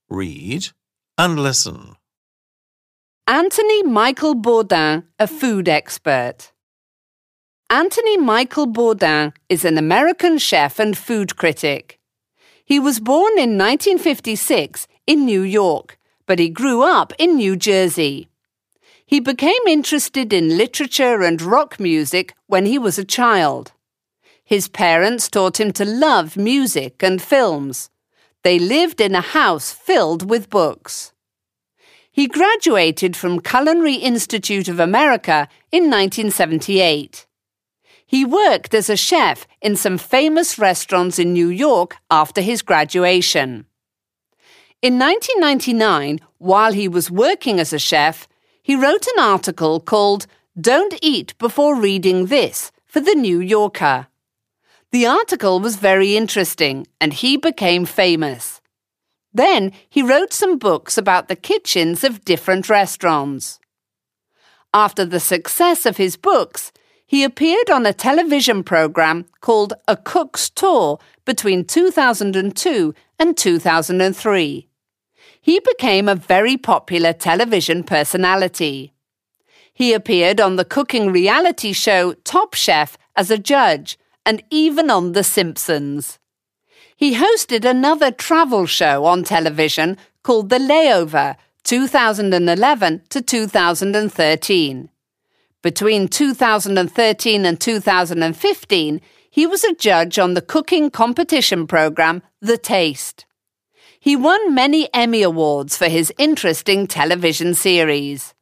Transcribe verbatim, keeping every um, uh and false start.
Read and listen. Anthony Michael Bourdain, a food expert. Anthony Michael Bourdain is an American chef and food critic. He was born in nineteen fifty-six in New York, but he grew up in New Jersey. He became interested in literature and rock music when he was a child. His parents taught him to love music and films. They lived in a house filled with books. He graduated from Culinary Institute of America in nineteen seventy-eight. He worked as a chef in some famous restaurants in New York after his graduation. In nineteen ninety-nine, while he was working as a chef, he wrote an article called "Don't Eat Before Reading This" for The New Yorker. The article was very interesting, and he became famous. Then he wrote some books about the kitchens of different restaurants. After the success of his books, he appeared on a television program called A Cook's Tour between two thousand two and two thousand three. He became a very popular television personality. He appeared on the cooking reality show Top Chef as a judge, and even on The Simpsons. He hosted another travel show on television called The Layover, two thousand eleven to two thousand thirteen. Between two thousand thirteen and two thousand fifteen, he was a judge on the cooking competition program The Taste. He won many Emmy Awards for his interesting television series.